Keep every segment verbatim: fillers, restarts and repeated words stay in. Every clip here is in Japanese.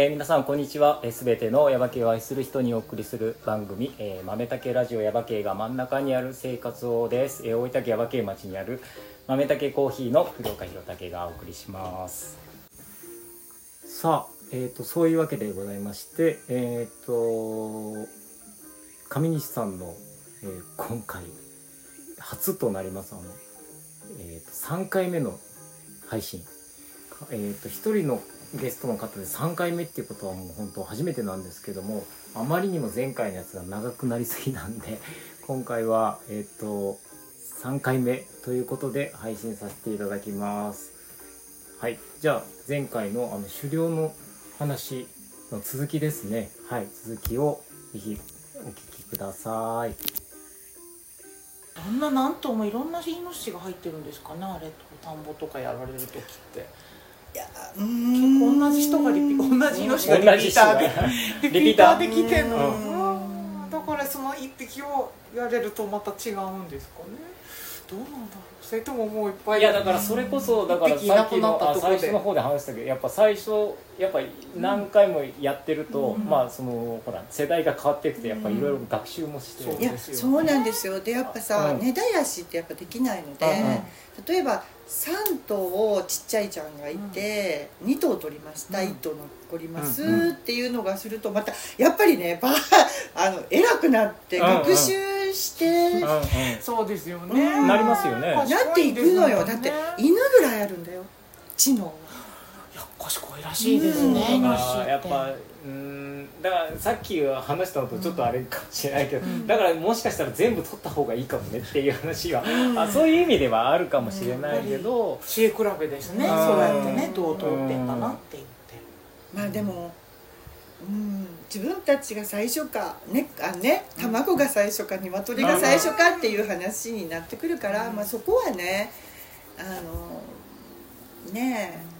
えー、皆さんこんにちは。すべての耶馬渓を愛する人にお送りする番組、えー、豆竹ラジオ耶馬渓が真ん中にある生活をです。えー、大分県耶馬渓町にある豆竹コーヒーの古岡弘武がお送りします。さあ、えーと、そういうわけでございまして、えーと上西さんの、えー、今回初となりますあの、えーと、さんかいめの配信、えーと、ひとりのゲストの方でさんかいめっていうことはもう本当初めてなんですけども、あまりにも前回のやつが長くなりすぎなんで、今回はえっとさんかいめということで配信させていただきます。はい、じゃあ前回のあの狩猟の話の続きですね。はい、続きをぜひお聞きください。 そんな何頭もいろんなイノシシが入ってるんですかね、あれ田んぼとかやられる時って。 いやうーん結構同じ人がリピ同じイノシシがリピーターでリピーターで来てんの、うん、だからその一匹をやれるとまた違うんですかね。どうなんだろう。それとももういっぱい。 いやだからそれこそだからさっきのあ最初の方で話したけど、やっぱ最初やっぱり何回もやってると、うん、まあそのほら世代が変わっていくとやっぱいろいろ学習もして、 うん、いやそうなんですよ。でやっぱさ、うん、根絶やしってやっぱできないので、うん、例えばさん頭をちっちゃいちゃんがいて、うん、に頭取りました、うん、いっ頭残ります、うん、っていうのがするとまたやっぱりねバーあの偉くなって学習して、うんうん、 そうですよね、 うん、なりますよね。 なっていくのよ。だって犬ぐらいあるんだよ知能。 いや賢いらしいですね、イノシシって。 やっぱうーんだからさっき話したのとちょっとあれかもしれないけど、うん、だからもしかしたら全部取った方がいいかもねっていう話は、うん、あそういう意味ではあるかもしれないけど、 知恵比べですね、そうやってねどう通ってんかなって言って。 まあでもうん自分たちが最初か、ねあね、卵が最初か鶏が最初かっていう話になってくるから、うんまあ、そこはねあのねえ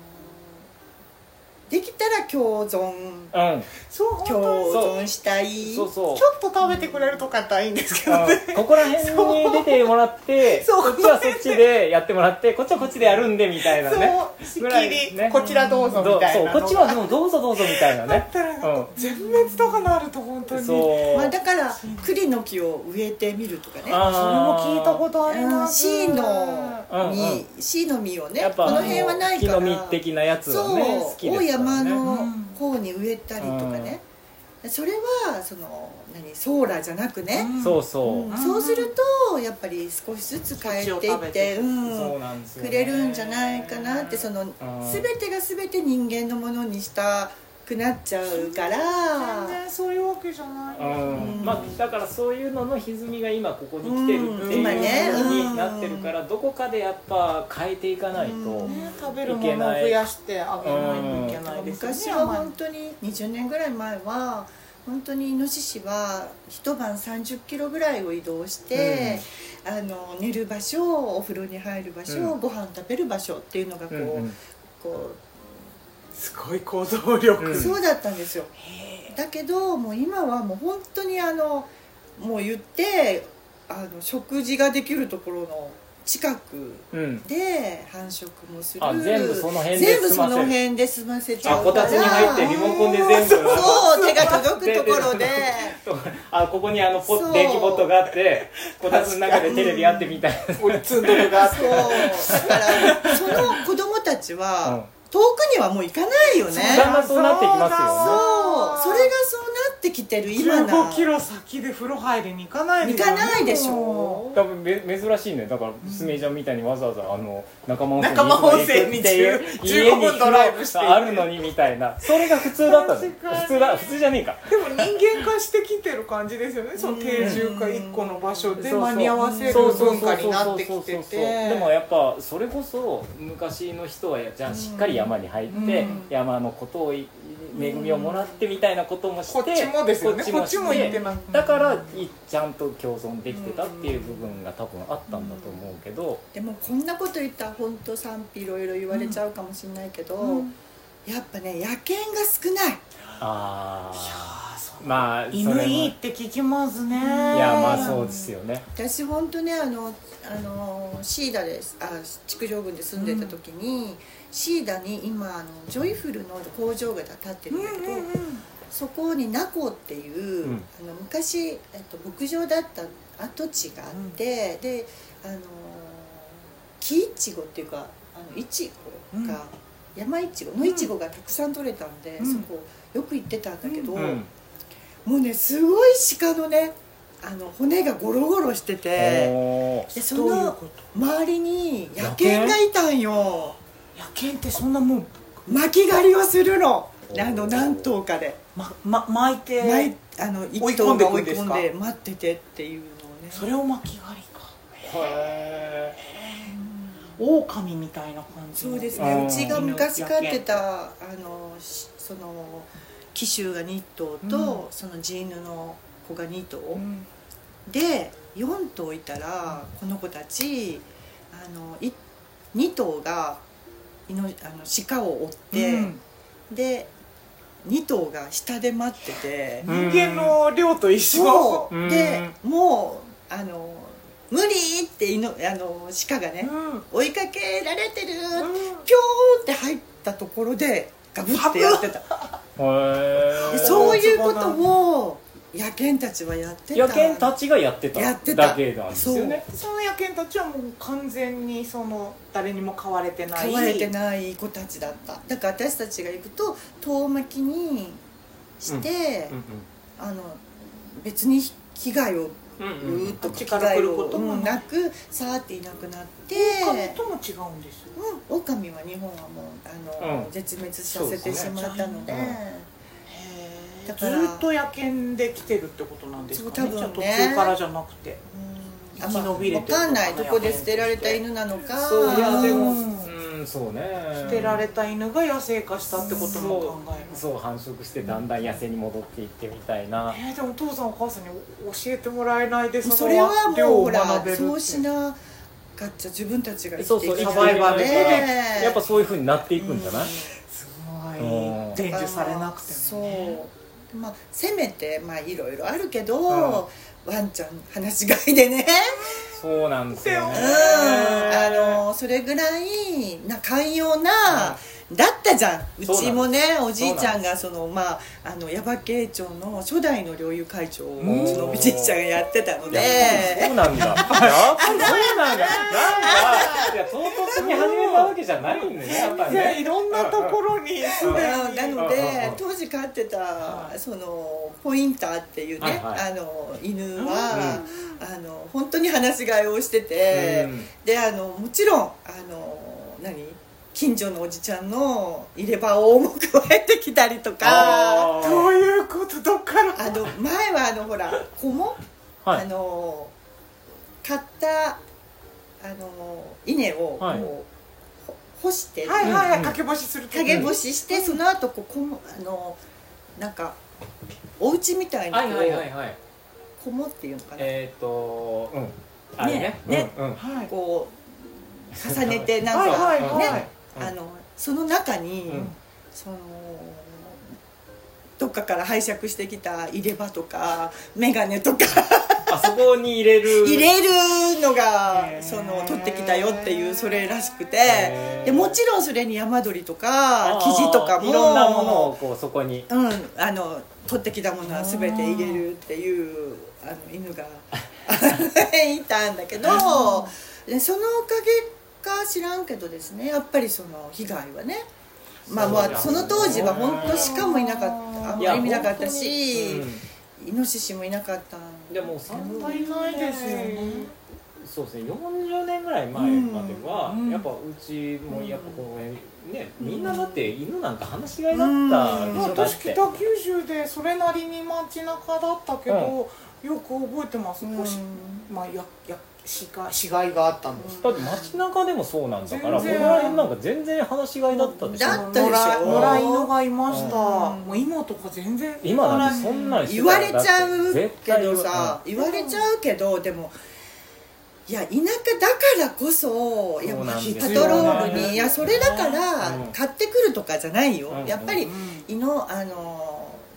できたら共存、うん、そう共存したい。 そうそうちょっと食べてくれるとかやったらいいんですけどね、 うん、ここら辺に出てもらってこっちはそっちでやってもらってこっちはこっちでやるんでみたいなね、 そうしきり、ね、こちらどうぞみたいな、 そうこっちはでもどうぞどうぞみたいなねだったら、うん、全滅とかなると本当にそう、まあ、だから栗の木を植えてみるとかね、 あそれも聞いたことあります。 C の実、うんうん、C の実をねこの辺はないから木の実的なやつをね好きですからね。 山の方に植えたりとかね、うん、それはその何ソーラーじゃなくね、 うん、そうそう、 うん、そうするとやっぱり少しずつ変えていって、うん、くれるんじゃないかなって。その、うん、全てが全て人間のものにしたくなっちゃうから全然そういうわけじゃない、うんうんまあ、だからそういうのの歪みが今ここに来てるっていう風になってるから、どこかでやっぱ変えていかないといけない、うんね、 食べるものを増やしてあげないといけないですよね。 昔は本当ににじゅうねんぐらい前は本当にイノシシは一晩さんじゅっキロぐらいを移動して、うん、あの寝る場所、お風呂に入る場所、うん、ご飯食べる場所っていうのがこう、うんうん、こうすごい行動力、 うん、そうだったんですよ。だけどもう今はもう本当にあのもう言ってあの食事ができるところの近くで繁殖もする、 うん、全部その辺で全部その辺で済ませちゃうから、 あこたつに入ってリモコンで全部そう手が届くところであここにあのポ電気ポットがあってこたつの中でテレビあってみたいなツンドルがあってそうだからその子供たちは、うん遠くにはもう行かないよね。 だんだんそうなってきますよね。 そうそれがそうなってきてる今なじゅうごキロ先で風呂入りに行かないでしょ。行かないでしょ。 多分め珍しいね。だからすみちゃんみたいにわざわざあの仲間温泉にじゅうごふんドライブしてあるのにみたいな。それが普通だったの。普通だ普通じゃねえか。 でも人間化してきてる感じですよね。その定住化一個の場所で間に合わせる文化になってきてて。 でもやっぱそれこそ昔の人はじゃあしっかり山に入って、うん、山のことを恵みをもらってみたいなこともして、 こっちもですよね、こっちも行ってます。 だからちゃんと共存できてたっていう部分が多分あったんだと思うけど、 でもこんなこと言ったら本当賛否いろいろ言われちゃうかもしれないけど、うん、やっぱね野犬が少ない。 あいやそまあそれも犬いいって聞きますね。いいやまあそうですよね。 私本当ねあのあのシーダですあ築城郡で住んでた時に、うん、シーダに今あのジョイフルの工場が建ってるんだけど、うんうんうん、そこにナコっていう、うん、あの昔、えっと、牧場だった跡地があって、うん、であの木いちごっていうかあのいちごが、うん、山いちごのいちごがたくさん取れたんで、うん、そこよく行ってたんだけど、うん、もうねすごい鹿のねあの骨がゴロゴロしてて、でその周りに野犬がいたんよ。 野犬ってそんなもう巻き狩りをするの、あの何頭かで、 まま、巻いて巻いあの一頭が追い込んで待っててっていうのをね。 それを巻き狩りか。へえ。狼みたいな感じ。 そうですね。うちが昔飼ってたあのその騎手がに頭と、うん、その地犬の子がに頭、うん、でよん頭いたら、うん、この子たちあのいに頭がいのあの鹿を追って、うん、でに頭が下で待ってて、 人間の量と一緒で、もうあの無理っていのあの鹿がね、うん、追いかけられてる、うん、ピョーって入ったところでガブってやってた。でそういうことを野犬たちはやってた。 野犬たちがやってたやってただけなんですよね。 その野犬たちはもう完全にその誰にも飼われてない飼われてない子たちだった。だから私たちが行くと遠巻きにして、うんうんうん、あの別に被害をぐーっと危害をなくさーっていなくなって、 狼とも違うんですよ。 うん、狼は日本はもうあの、うん、絶滅させてしまったので、 だからずっと野犬で来てるってことなんですかね。じゃあ途中からじゃなくて、 うん、生き延びれてるのかな。分かんないどこで捨てられた犬なのか。 そういやでも、うん、そうね。 捨てられた犬が野生化したってことも考える。 そう繁殖してだんだん野生に戻っていってみたいな。 えー、でもお父さんお母さんに教えてもらえないでそれはもうほらそうしなかっちゃ自分たちが生きていくサバイバルでやっぱそういう風になっていくんじゃない？うん、 すごい伝授されなくてもね。 そう、まあ、せめてまあいろいろあるけど、うん、ワンちゃん放し飼いでね。 そうなんですよね。 うん、あのそれぐらいな寛容な、うん、だったじゃん。うちもねおじいちゃんがそのまああの耶馬渓町の初代の猟友会長をうちのおじいちゃんがやってたので。 そうなんだ。やっぱりそうなんだ。なんかいや唐突に始めたわけじゃないんだね。やっぱりね。 いろんなところにすでに。 なので当時飼ってたそのポインターっていうね、はいはい、あの犬は、うん、あの本当に放し飼いをしてて、うん、であのもちろんあの何近所のおじちゃんの入れ歯を重く加えてきたりとか。 どういうことどっからあの前はあのほら子も、はい、あの買ったあの稲をこう、はい、干して、 はいはいはい、掛け干しする掛け干しして、うん、その後こうこもあのなんかお家みたいにこう、はいはいはいはい、こもっていうのかなえっ、ー、とうんあれねね、うんうん、こう重ねてなんかはいはいはい、ね、あのその中に、うん、そのどっかから拝借してきた入れ歯とか眼鏡とかあそこに入れる入れるのがその取ってきたよっていうそれらしくて、でもちろんそれに山鳥とか生地とかもいろんなものをこうそこに、 うん、あの取ってきたものは全て入れるっていうあの犬がいたんだけど、でそのおかげか知らんけどですね、やっぱりその被害はね、まあまあその当時は本当鹿もいなかった、あんまり見なかったし、うん、イノシシもいなかったんでもあんまりないですよね。 そうですね、よんじゅうねんぐらい前までは、うん、やっぱうちもやっぱこうね、みんなだって犬なんか放し飼いだったでしょ。 私北九州でそれなりに街中だったけど、うん、よく覚えてます。うん、まあやや死骸があったんです。 だって街中でもそうなんだから、この辺なんか全然放し飼いだったでしょ。 だったでしょ。 野良犬がいました。もう今とか全然今なんてそんなん言われちゃうけどさ、言われちゃうけどでも。いや田舎だからこそ、いやパトロールに、いやそれだから買ってくるとかじゃないよ、やっぱり犬あの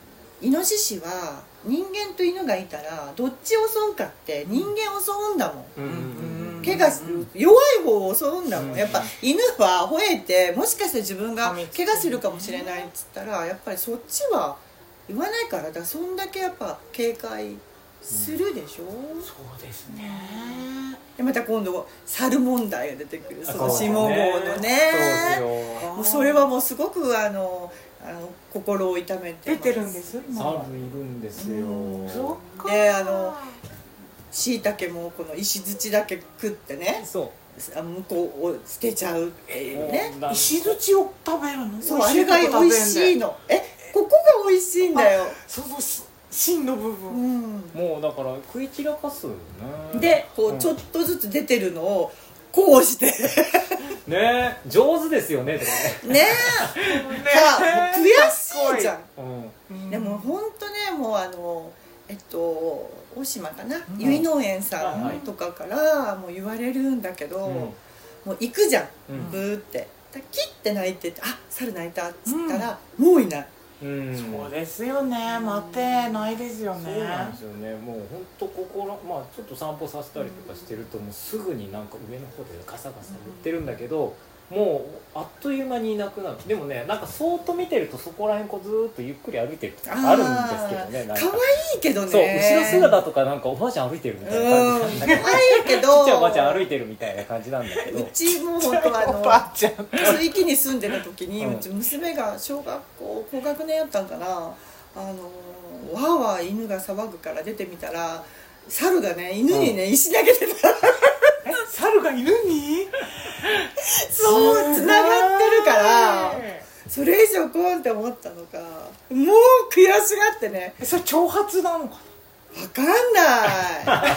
イノシシは人間と犬がいたらどっちを襲うかって人間を襲うんだもん、 うんうんうん、 怪我する弱い方を襲うんだもん、 うん、 やっぱ犬は吠えてもしかして自分が怪我するかもしれないっつったらやっぱりそっちは言わないからだからそんだけやっぱ警戒するでしょ、 うん、そうですね。 でまた今度猿問題が出てくるその下郷のね、 そうですよ。 もうそれはもうすごくあのあの心を痛めて出てるんです。 猿いるんですよ。 そっか。 であの椎茸もこの石槌だけ食ってね、 そう向こうを捨てちゃうっていうね。 石槌を食べるの？ そう、あれが美味しいの。え、ここが美味しいんだよ。 その芯の部分、 うん、 もうだから食い散らかすね。 でこうちょっとずつ出てるのをこうしてねえ上手ですよねとかね。ねえさあ悔しいじゃん、 うん、 でも本当ねもうあのえっと大島かな、うん、結農園さんとかからもう言われるんだけど、うん、もう行くじゃん、うん、ブーってキッて鳴いてて、あ、猿鳴いたっつったら、うん、もういない、 うん、そうですよね、待てないですよね。 そうなんですよね。もう本当ここら、まあちょっと散歩させたりとかしてると、もうすぐになんか上の方でガサガサ言ってるんだけど、もうあっという間にいなくなる。でもね、なんかそーっと見てるとそこら辺こうずーっとゆっくり歩いてるとかあるんですけどね。なんか可愛いけどね。 そう、後ろ姿とかなんかおばあちゃん歩いてるみたいな感じなんだけど、 可愛いけどちっちゃいおばあちゃん歩いてるみたいな感じなんだけど、 うちも本当あのおばあちゃん水域に住んでる時に、 うん、 うち娘が小学校高学年やったんかな、あのわーわー犬が騒ぐから出てみたら猿がね犬にね、うん、石投げてた猿が犬にそうつながってるからそれ以上コンって思ったのか、もう悔しがってね。 それ挑発なのかな、分かんない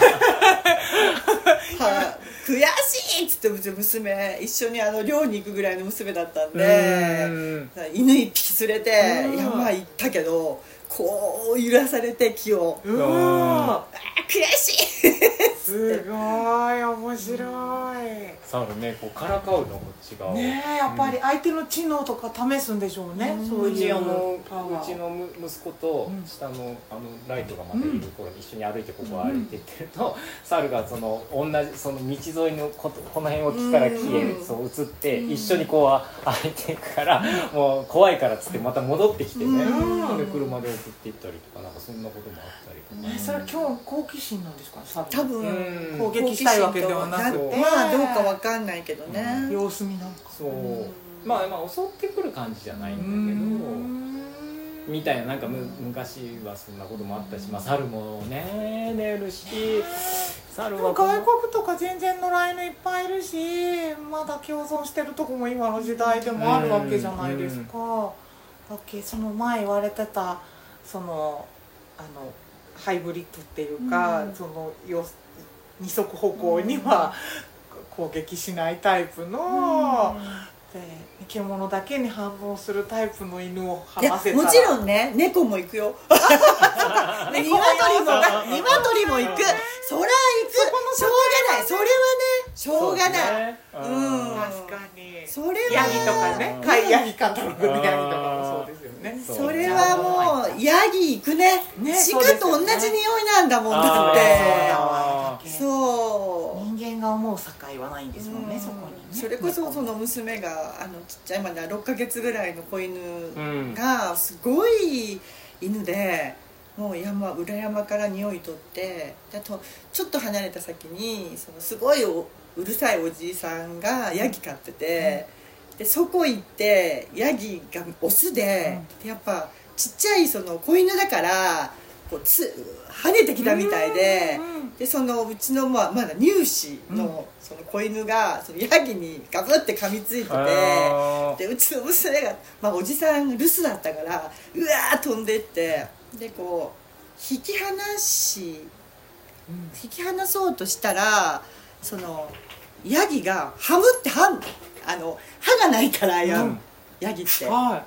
は悔しいっつって、うち娘一緒にあの漁に行くぐらいの娘だったんで、ん犬一匹連れて山行ったけど、こう揺らされて木を、うわ悔しいすごい面白い。 猿ね、こうからかうのこっち側ねえ、やっぱり相手の知能とか試すんでしょうね、うん、そういうあのうちの息子と下の、あのライトがまだいる頃に一緒に歩いてここを歩いていってると、うん、猿がその同じその道沿いのこ, この辺を木から木へそう移って一緒にこう歩いていくから、もう怖いからっつってまた戻ってきてね、うん、で車で送っていったりとか、なんかそんなこともあったりとか、 ね、それは今日好奇心なんですかね、 多分、うん、 攻撃したいわけではなくて、 まあどうかわかんないけどね、 うん、様子見なんかそう、うん、まあまあ襲ってくる感じじゃないんだけど、みたいな、なんかむ昔はそんなこともあったし、まあ猿もね寝るし、猿は外国とか全然野良犬いっぱいいるし、まだ共存してるとこも今の時代でもあるわけじゃないですか。だっけ、その前言われてたそのあのハイブリッドっていうか、うん、そのよ二足歩行には攻撃しないタイプの、うん、で生き物だけに反応するタイプの犬を放せたら、 もちろんね、猫も行くよ鶏も鶏も行く、そら行く、しょうがない、それはねしょうがない、う、ね、うん、 確かにそれはヤギとかね、飼いヤギカタログのヤギとかもそうですよね。 それはもうヤギ行くね、ね、鹿と同じ匂いなんだもん、だってそう人間が思う境はないんですもんね、うん、そこにね。 それこそその娘があのちっちゃいまだろっかげつぐらいの子犬がすごい犬で、もう山裏山から匂い取って、あとちょっと離れた先にそのすごいうるさいおじいさんがヤギ飼ってて、うん、でそこ行ってヤギがオスで、うん、でやっぱちっちゃいその子犬だからこうつ跳ねてきたみたいで、うん、でそのうちの、まあ、まだ乳歯のその子犬がそのヤギにガブって噛みついてて、でうちの娘が、まあ、おじさん留守だったからうわー飛んでって、でこう引き離し、うん、引き離そうとしたらそのヤギがハムって歯あの歯がないからや、うん、ヤギって、はい、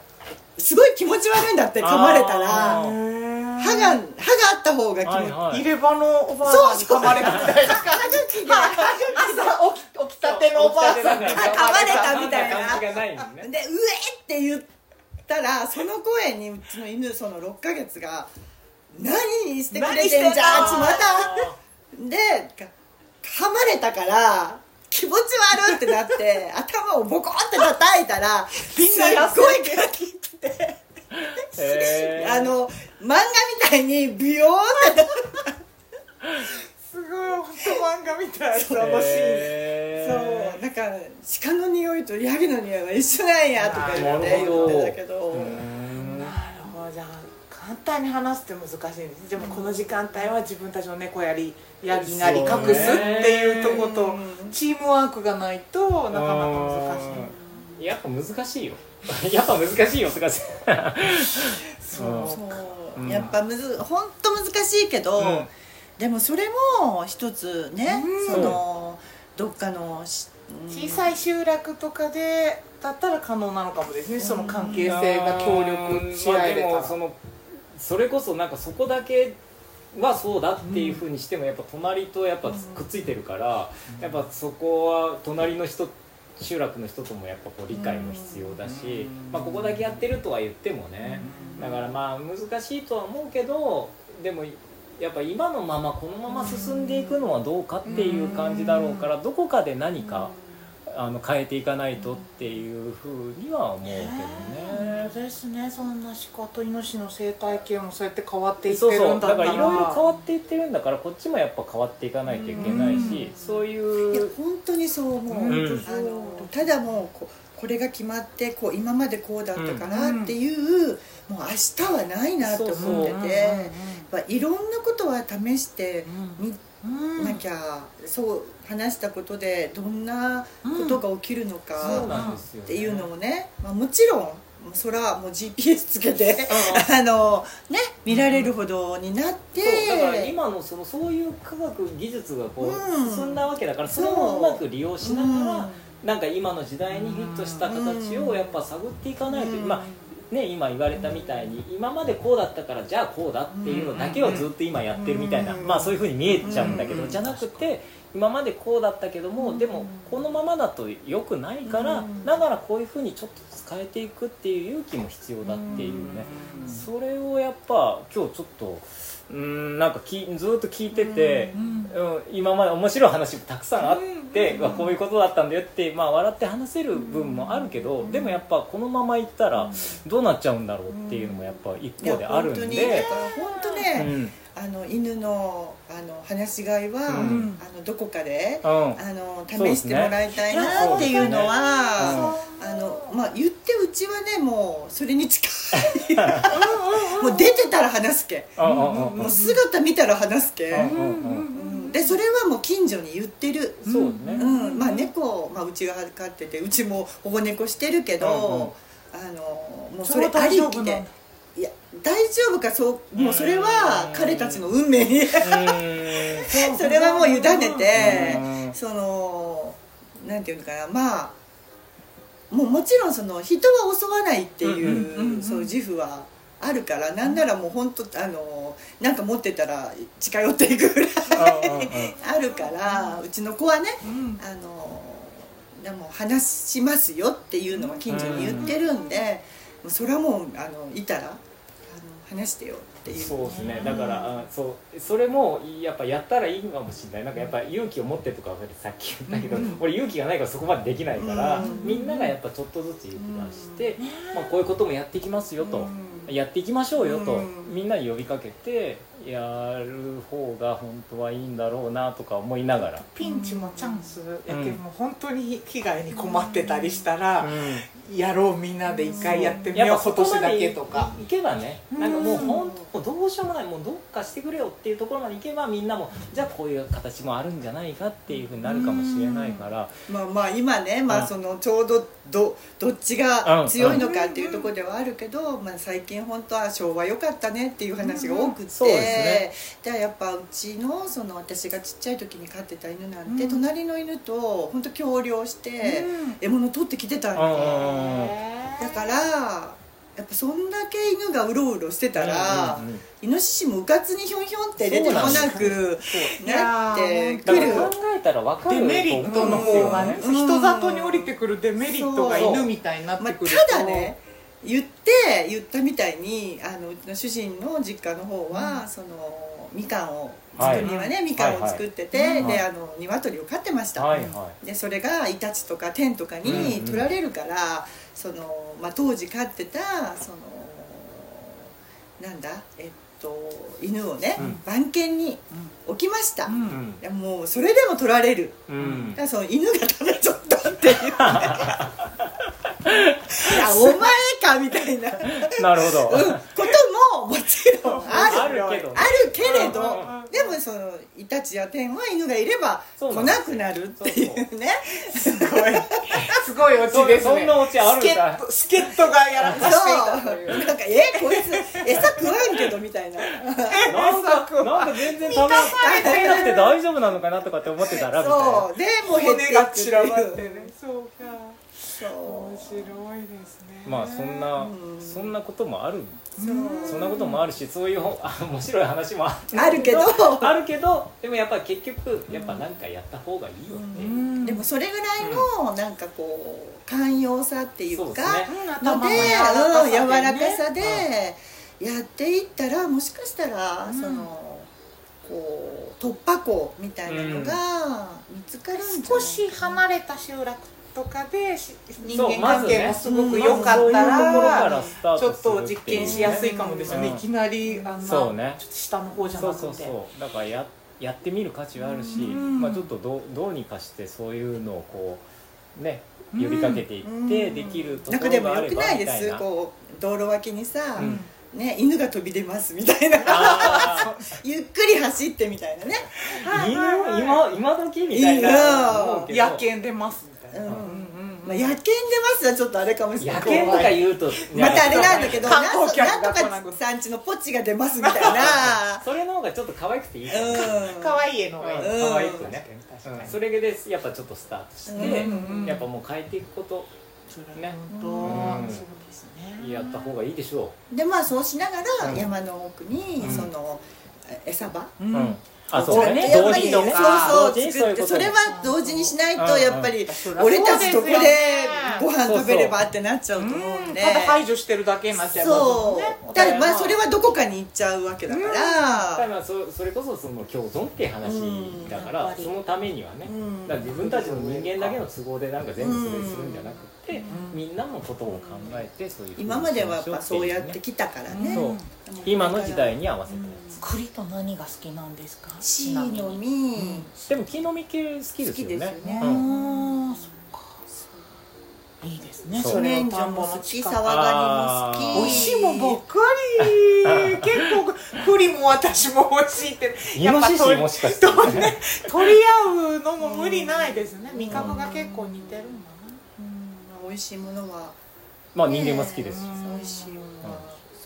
すごい気持ち悪いんだって噛まれたら。歯が、歯があった方が気持ち、はいはい、 入れ歯のおばあさんに噛まれたみたいな、 歯茎で朝起き、起きたてのおばあさんに噛まれたみたいな感じがないのね。で、うえって言ってたらその声にうちの犬そのろっかげつが「何してくれてんじゃんちまた」で噛まれたから気持ち悪ってなって頭をボコって叩いたらすっごいガキってへーあの漫画みたいにビヨーンってすごい本当漫画みたいそのシーン、 へーそうなんか鹿の匂いとヤギの匂いは一緒なんやとか言って言なるほどってたけど、 うーんなるほど。じゃあ簡単に話すって難しいんです。でもこの時間帯は自分たちの猫やりヤギなり隠すっていうとことチームワークがないとなかなか難しい。 いやっぱ難しいよやっぱ難しいよとかそうそううんやっぱむず本当難しいけど、 うんでもそれも一つね、 うんそのどっかのし小さい集落とかでだったら可能なのかもですね。その関係性が協力し合えれたら。 まあでもそのそれこそなんかそこだけはそうだっていうふうにしてもやっぱ隣とやっぱくっついてるから、やっぱそこは隣の人集落の人ともやっぱこう理解も必要だし、まあここだけやってるとは言ってもね、だからまあ難しいとは思うけど、でもやっぱ今のままこのまま進んでいくのはどうかっていう感じだろうから、どこかで何かあの変えていかないとっていうふうには思うけどね。 本当ですね。そんな鹿とイノシシの生態系もそうやって変わっていってそうそう、 るんだったら、 だからいろいろ変わっていってるんだから、こっちもやっぱ変わっていかないといけないし、そういやいう本当にそう思う、 うんあのただもうここれが決まってこう今までこうだったからっていう、もう明日はないなと思ってて、 そうそうまあいろんなことは試してみうんなきゃ、そう話したことでどんなことが起きるのそうかなんですよねっていうのをね、まあ、もちろんそれはもう ジーピーエス つけてあの、ね、見られるほどになって、 そうだから今のそのそういう科学技術がこううん進んだわけだから、それもうまく利用しながら、なんか今の時代にフィットした形をやっぱ探っていかないと、 うんまあね、今言われたみたいに今までこうだったからじゃあこうだっていうのだけをずっと今やってるみたいな、まあそういう風に見えちゃうんだけど、じゃなくて今までこうだったけども、でもこのままだと良くないから、だからこういう風にちょっとずつ変えていくっていう勇気も必要だっていうね、それをやっぱ今日ちょっとうーんなんかきずっと聞いてて、うん今まで面白い話もたくさんあって、うわこういうことだったんだよって、まあ、笑って話せる分もあるけど、でもやっぱこのままいったらどうなっちゃうんだろうっていうのもやっぱ一方であるんで、 いや本当にだから本当ね、 うんあの犬のあの放し飼いは、 うんあのどこかで、 うんあの試してもらいたいなっていうのは、あのまあ、言ってうちはねもうそれに近いもう出てたら話すけ、 うんうんうんもう姿見たら話すけ、 うんうんうんうんでそれはもう近所に言ってる。 そうね、 うんまあ、猫、まあ、うちが飼っててうちも保護猫してるけど、 うんうんあのもうそれありきでいや大丈夫かそうもうそれは彼たちの運命にそれはもう委ねてうんそのなんていうのかなまあもうもちろんその人は襲わないっていうそういう自負はあるからなんならもう本当あのなんか持ってたら近寄っていくぐらいあるからうちの子はねあのでも話しますよっていうのは近所に言ってるんでもうそれはもうあのいたらあの話してよっていうそうですね、だからあそうそれもやっぱやったらいいのかもしれない。なんかやっぱ勇気を持ってとかさっき言ったけど、俺勇気がないからそこまでできないから、みんながやっぱちょっとずつ勇気出して、まあ、こういうこともやっていきますよと、やっていきましょうよと、みんなに呼びかけてやる方が本当はいいんだろうなとか思いながら、 ピンチもチャンスやけど、もう本当に被害に困ってたりしたら、やろうみんなで一回やってみよう、今年だけとか行けばね、なんかもう本当どうしようもない、もうどっかしてくれよっていうところまで行けば、みんなもじゃあこういう形もあるんじゃないかっていうふうになるかもしれないから、 まあまあ今ね、まあ、そのちょうど ど, どっちが強いのかっていうところではあるけど、まあ、最近本当は昭和良かったねっていう話が多くて、 そうですね、 でやっぱうち の, その私がちっちゃい時に飼ってた犬なんて、隣の犬と本当協量して獲物取ってきてたんで、だからやっぱそんだけ犬がうろうろしてたら、うんうんうん、イノシシもうかつにひょんひょんって出てこなくなってくる。 考えたら分かるデメリットの方がね、人里に降りてくるデメリットが犬みたいになってくると、 まあ、ただね言って言ったみたいにあのうちの主人の実家の方は、うん、そのみかんを作りはね、はい、みかんを作ってて、はいはい、であの鶏を飼ってました、はいはい、でそれがイタチとかテンとかに取られるから、うんうん、そのまあ、当時飼ってたそのなんだえっと犬をね、うん、番犬に置きました、うん、いやもうそれでも取られる、うん、だからその犬が食べちゃったっていう、ね、いやお前かみたいななるほど、 うん、ことももちろんあるあるけど、ね、 あるけれど、うんうん、でもそのイタチやテンは犬がいれば来なくなるっていうね、 すごいすごいオチですね。 そんなオチあるんだ。 助っ人がやらかしていたというなんかえこいつ餌食わんけどみたいななんかなんか全然食べなくて大丈夫なのかなとかって思ってたらみたいな。 そうでもう骨が散らばってね。そうか。面白いですね。 まあそんな、うん、そんなこともある、うん、そんなこともあるし、そういう面白い話もあるけどあるけどでもやっぱ結局やっぱ何かやった方がいいよね、うん、 でもそれぐらいのなんかこう寛容さっていうかので、 うん、 柔らかさでやっていったら、もしかしたら、うん、そのこう突破口みたいなのが見つかるんじゃないかな。 少し離れた集落とかで人間関係もすごく良かったらちょっと実験しやすいかもですよね、うん、いきなりあんなそう、ね、ちょっと下の方じゃなくて、 そうそうそう、だから や, やってみる価値はあるし、うんまあ、ちょっと ど, どうにかしてそういうのをこうね呼びかけていってできるところがあればみたいな。なんかでもよくないです、こう道路脇にさ、うんね、犬が飛び出ますみたいなゆっくり走ってみたいなね、 犬今今時みたいな野犬出ますみたいな、うんまあ、野犬出ますはちょっとあれかもしれない。 野犬とか言うとまたあれなんだけどなんとかさんちのポチが出ますみたいなそれの方がちょっと可愛くていいかな、うん、 可愛い絵の方がいい、 うん、可愛くね、うん、それでやっぱちょっとスタートして、うん、やっぱもう変えていくことね、うん、そうですね、やった方がいいでしょう。でまあそうしながら山の奥にその餌場、 うんうんあそうね、 同時にね、そうそう作って、それは同時にしないとやっぱり俺たちどこでご飯食べればってなっちゃうと思うんで、 ただ排除してるだけになっちゃいますもんね。 そうだからまあそれはどこかに行っちゃうわけだから、 だからそそれこそその共存っていう話だからそのためにはね、だから自分たちの人間だけの都合でなんか全部それするんじゃなくて、みんなのことを考えてそういう今まではやっぱそうやってきたからね、そう今の時代に合わせたやつ。 栗と何が好きなんですか？ 木の実、うん、 でも木の実系好きですよね。好きですよね。 うん、あそっか。いいですね。 それ田んぼも好き、サワガニも好き。 美味しいもんばっかり。結構栗も私も美味しいって。 やっぱ取りもしかしてね、取り合うのも無理ないですね。味覚が結構似てるんだな。 うん、美味しいものは。 まあ人間も好きですし。 美味しいものは。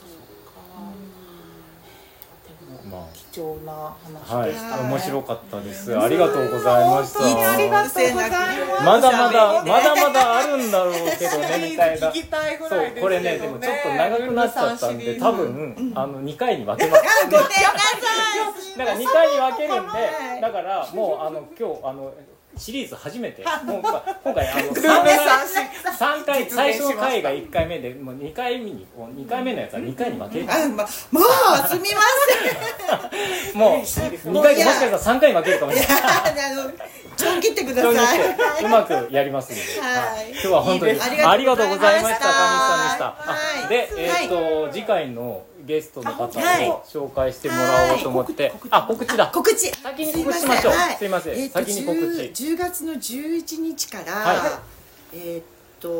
まあ、 貴重な話でした、 はい、面白かったです。ありがとうございました。 ありがとうございます。 まだまだまだまだあるんだろうけどねみたいな。 聞きたいぐらいですけどね。 そうこれねでもちょっと長くなっちゃったんで多分あのにかいに分けます。 ごめんなさい。 なんかにかいに分けるんでだからもうあの今日あの。シリーズ初めて今回今回あのさんかい最初の回がいっかいめでもうにかいめににかいめのやつはにかいに分ける。 あまもうすみません。もうにかいもしかしたらさんかいに分けるかもしれない。 あのちょん切ってください。 うまくやりますので。今日は本当にありがとうございました。上地さんでした。でえっと次回のゲストの方を紹介してもらおうと思って、あ告知だ。 告知。 先に告知しましょう。すいません。先に告知。 じゅうがつのじゅういちにちからえっと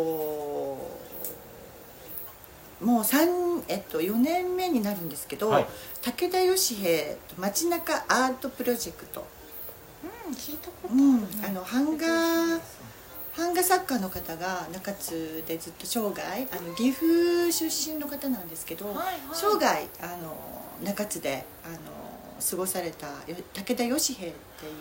もう三えっとよねんめになるんですけど、武田義平街中アートプロジェクト。 うん聞いたことあるね。 あの版画版画作家の方が中津でずっと生涯あの岐阜出身の方なんですけど、はいはい、生涯あの中津であの過ごされた武田義平っていう、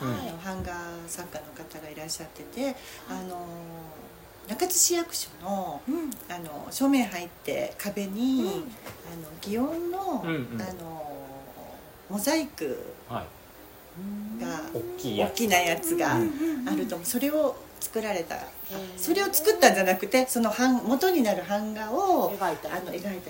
はいはい、あの版画作家の方がいらっしゃってて、あの中津市役所の、うん、あの正面入って壁に、うん、あの祇園の、うんうん、あのモザイクが、 大きい大きなやつがあると思う。それを作られた、それを作ったんじゃなくてその版元になる版画を描いたあの描いた人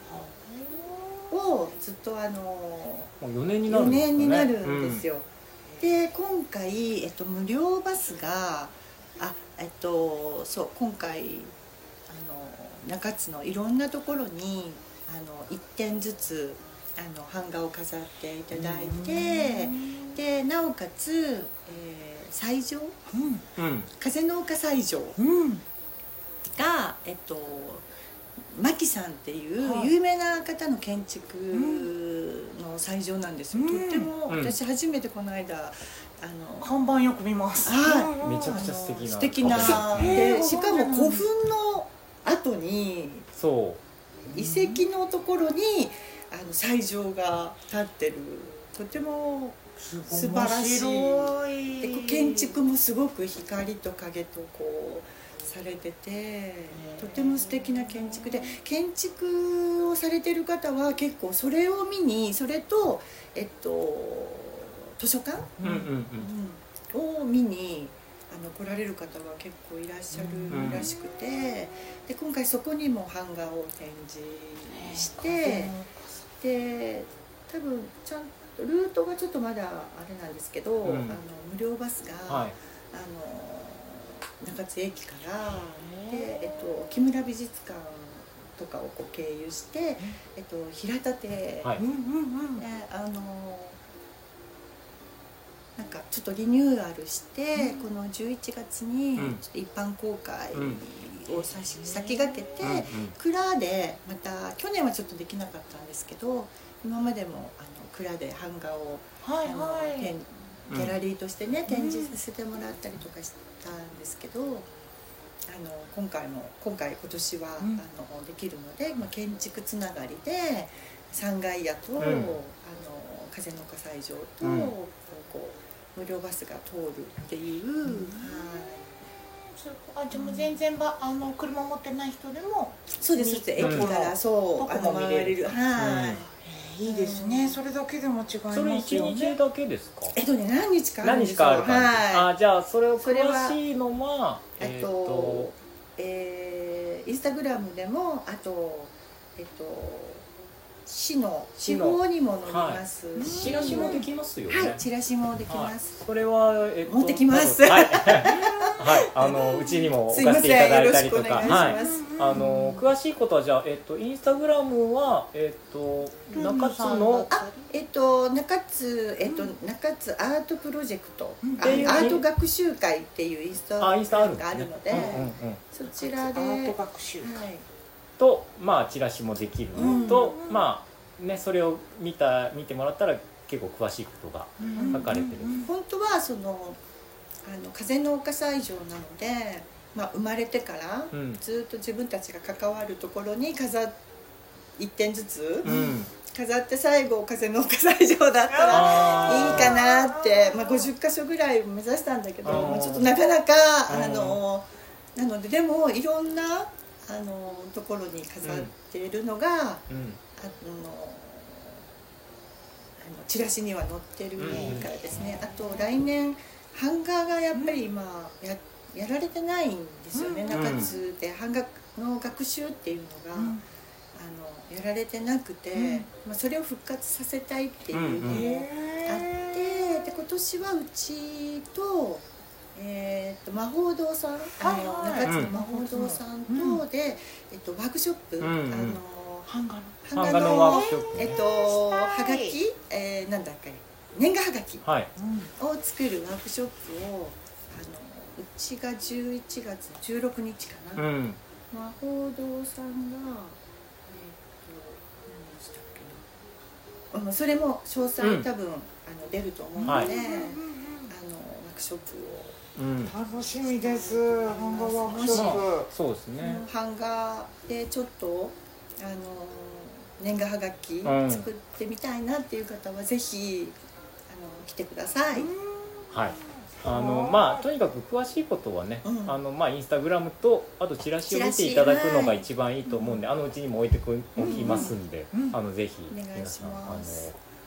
をずっとあのもうよねんになる 4 んですかね。 年になるんですよ、うん、で今回、えっと、無料バスがあえっとそう今回あの中津のいろんなところにあのいってんずつあの版画を飾っていただいて、でなおかつ、えー、西条、 うんうん、 風の丘西条うんが、えっと、牧さんっていうはい有名な方の建築の西条なんですよ、 うんとっても、 うん私初めてこの間あの看板よく見ます。 はいめちゃくちゃ素敵な素敵なへーでしかも古墳の後にそ遺跡のところにあの西条が立ってる、とても素晴らしい面白いでこう建築もすごく光と影とこうされてて、とても素敵な建築で、建築をされてる方は結構それを見に、それとえっと図書館、 う、うんうんうん、を見にあの来られる方は結構いらっしゃるらしくて、で今回そこにも版画を展示して、で多分ちゃんとルートがちょっとまだあれなんですけど、 うんあの無料バスが、 はい、 あの中津駅からで、えっと、木村美術館とかをこう経由して、えっと、平立、 はい、 うんうんうんであのなんかちょっとリニューアルして、 うんこのじゅういちがつにうんちょっと一般公開をさし、 うん先駆けて、 うんうん蔵でまた去年はちょっとできなかったんですけど、今までもあの蔵で版画を、 はいあのはい展ギャラリーとしてね、展示させてもらったりとかしたんですけど、あの今回も今回今年は、 うんあのできるので、まあ、建築つながりでさんがいやと、 んあの風の丘西条と、 うんこうこう無料バスが通るっていう、はい、 あでも全然ばあの車持ってない人でもそうです、そうです、 うん駅からそう、あのどこも見れる回れる、はい、 うんいいですね。それだけでも違いますそれよ一日ね。 だけですか？ えっとね何日かあるん何ですよ、 日かある感じ、 はあじゃあそれをそれは詳しいのはい、えっと、えーインスタグラムでも、あとえっと市の地方にも載りますし、 チラシもできますよね。 はい、チラシもできます。 はい、それは、えっと、 持ってきますはい、はい、あのうちにも置すいまかせていたせん、よろだいたりとか、 しくお願いしはいま、す。 あの詳しいことはじゃあ、えっとインスタグラムはえっと中津のあ、えっと中津えっと中津アートプロジェクト、 うんあっていうアート学習会っていうインスタあインスタあるんですねがあるので、 うんうんうん、 そちらで、 アートはい、 学習。 とまあチラシもできるのと、 うんまあねそれを見た見てもらったら結構詳しいことが書かれてる。 本当はそのあの風の丘西条なので、まあ生まれてからうんずっと自分たちが関わるところに飾っ一点ずつうん飾って最後風の丘西条だったらいいかなって、まあ、ごじゅっかしょぐらい目指したんだけど、 あーまあ、ちょっとなかなかうんあのなのででもいろんなあのところに飾っているのが、あのうんあのチラシには載ってるからですね、あと来年版画がやっぱり今ややられてないんですよね、 うん中津で版画の学習っていうのが、あのやられてなくて、 うんまあ、それを復活させたいっていううんうんのもあって、で今年はうちと,、えー、と魔法堂さん、あのはいはい中津の魔法堂さんと、 うんで、えっと、ワークショップ、 うんうんあの版画の版版画のワークショップねえっと、はがき、えー、なんだっけ年賀はがきはいを作るワークショップをあのうちがじゅういちがつじゅうろくにちかな、 うん魔法堂さんが、えっ、と何でしたっけな、うん、それも詳細うん多分、あの出ると思うので、 はいあのワークショップを、 うん楽しみです。版画ワークショップ。 そうですね。 版画でちょっとあの年賀はがきうん作ってみたいなっていう方はぜひあの来てください。 はい。あのまあとにかく詳しいことはね、 うんあのまあインスタグラムとあとチラシを見ていただくのが一番いいと思うんで、あのうちにも置いてくおきますんで、 うんあのぜひお願いし皆さんあのます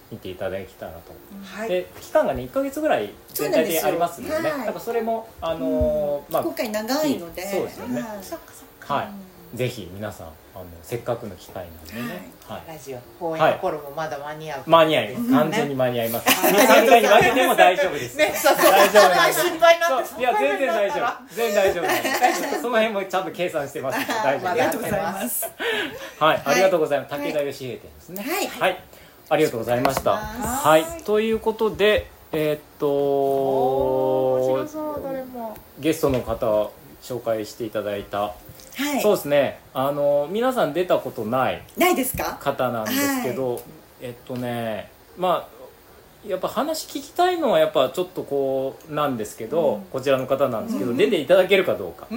見ていただけたらと、 はい、 で期間がねいっかげつぐらい全体でありますのでね、 はい、 だからそれもあのー、まあ今回長いので、 そうですよね、 はい、 そっかそっか、 はい、ぜひ皆さんあのせっかくの機会なんでね、はい、 ラジオ放映の頃もまだ間に合う、 間に合います、完全に間に合います。に、さんかいに分けても大丈夫です。 ね、そうそう、 大丈夫なんです。 心配になって、 そういや全然大丈夫、全然大丈夫です。その辺もちゃんと計算してますので大丈夫です。 ありがとうございます。 はい、ありがとうございます。武田義平店ですね。 はい、 はい、ありがとうございました。はい、ということで、えー、っと面白そうどれもゲストの方紹介していただいた。 はい、 そうですね、あの皆さん出たことないないですか方なんですけど、はい、えっとねまあやっぱ話聞きたいのはやっぱちょっとこうなんですけど、うん、こちらの方なんですけど、うん、出ていただけるかどうか、うん、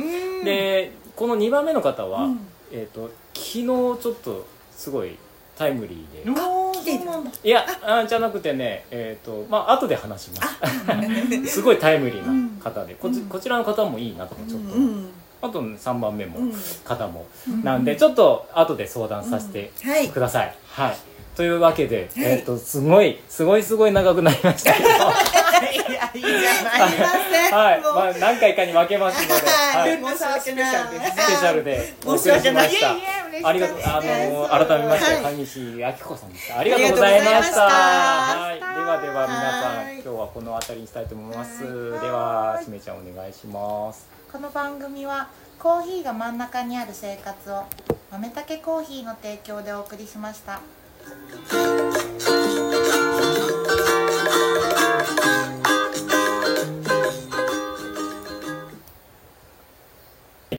でこのにばんめの方は、うん、えっと昨日ちょっとすごいタイムリーで、いやあじゃなくてね、えーとまあ後で話しますすごいタイムリーな方で、こち、こちらの方もいいなとかちょっと、あとさんばんめも方も、なんでちょっと後で相談させてください、はい、というわけで、えーとすごいすごいすごい長くなりましたけどいやいいじゃないはい、まあ何回かに分けますので、はい、 申し訳ないスペシャルでお送りしました。ありがとう、あの改めまして上西明子さんでした。ありがとうございました。はい、ではでは皆さん今日はこの辺りにしたいと思います。ではしめちゃんお願いします。 この番組はコーヒーが真ん中にある生活を豆たけコーヒーの提供でお送りしました。